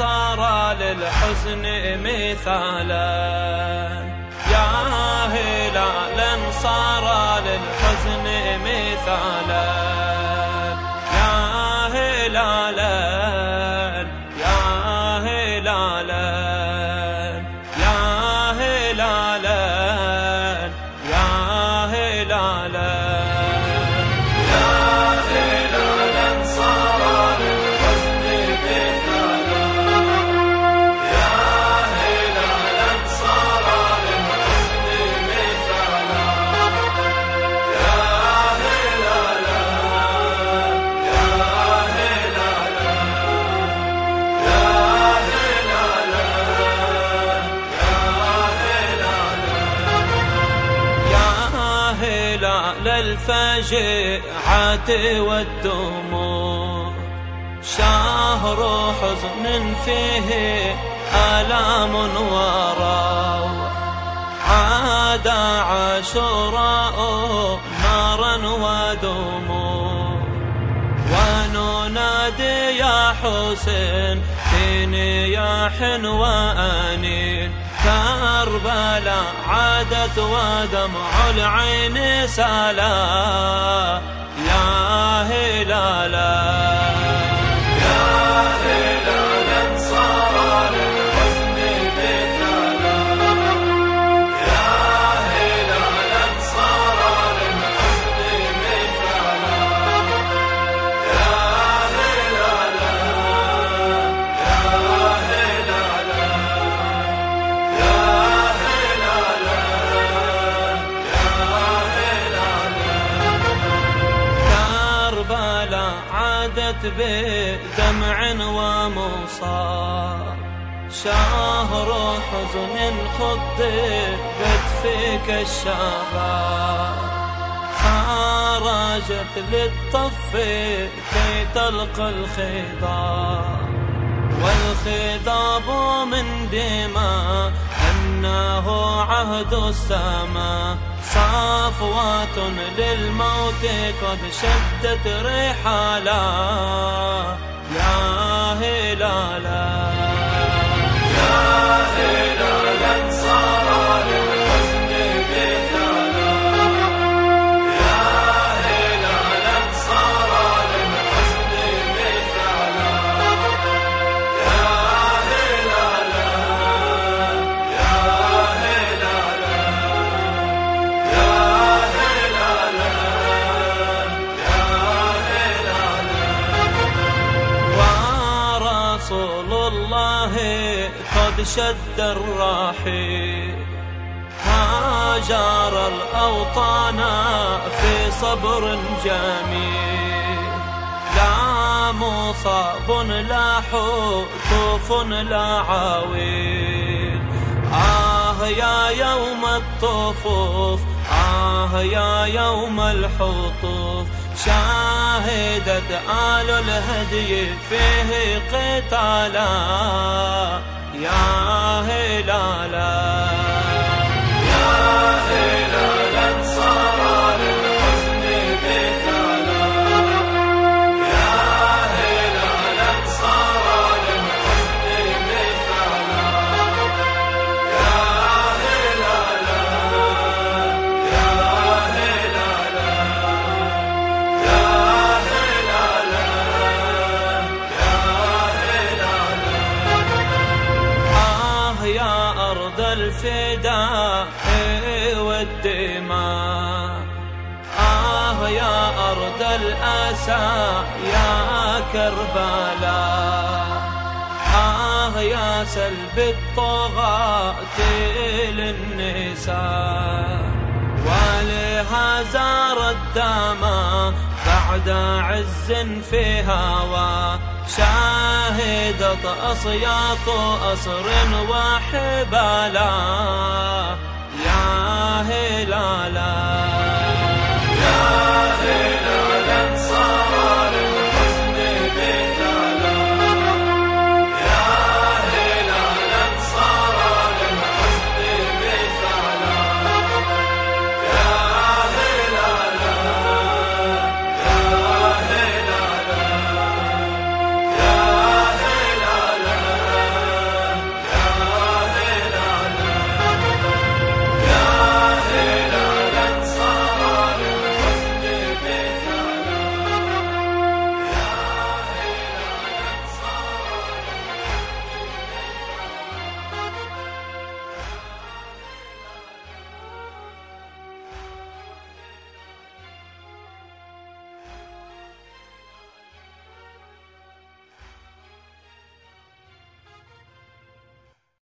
صار للحزن مثالا، يا هلالا صار للحزن مثالا، يا هلالا يا هلالا يا هلالا يا هلالا للفجيعة والدموع، شهر حزن فيه آلام وروع، عاد عاشوراء نارا ودموع، وننادي يا حسين في نياح وأنين، كربلاء عادت ودمع العين سالا، يا هلالا يا هلالا صار للحزن مثالا، يا هلالا صار للحزن مثالا، يا هلالا يا هلالا عادت بدمع ومصاب، شهر حزن خضبت فيك الشباب، خرجت للطف كي تلقى الخضاب، والخضاب من دماء أنه عهد السماء، صفوات للموت قد شدت رحالا، يا هلالا يا هلالا صار للحزن مثالا، يا هلالا صار للحزن مثالا، يا هلالا يا هلالا يا هلالا يا هلالا. ورسول الله قد شد الرحيل، هاجر الأوطان في صبر جميل، لا مصاب لا حتوف لا عويل، يا يوم الطفوف يا يوم الحطوف، شاهدت آل الهدي فيه قتالا، يا هلالا. الفداء والدماء، يا أرض الأسى يا كربلاء، يا سلب الطغاة للنساء، ولهذا ردما بعد عز في هوى، شاهدت أصياط أصر وحبالا، يا هلالا يا هلالا صار